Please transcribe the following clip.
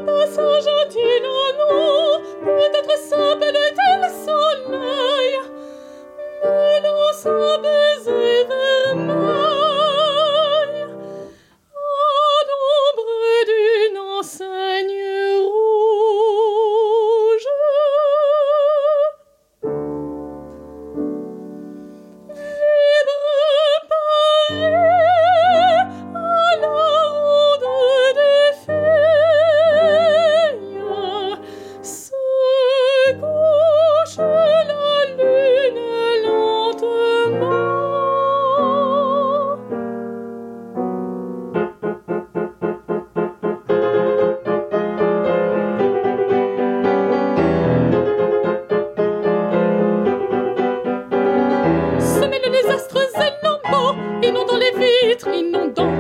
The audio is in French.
Passage Tyrannon, peut-être s'appelait-elle Soleil, me lance un baiser vermeil à l'ombre d'une enseigne rouge. Vibre Paris à la ronde des filles, se couche la lune lentement. Se mêlent les astres et lambeaux, inondant les vitres, inondant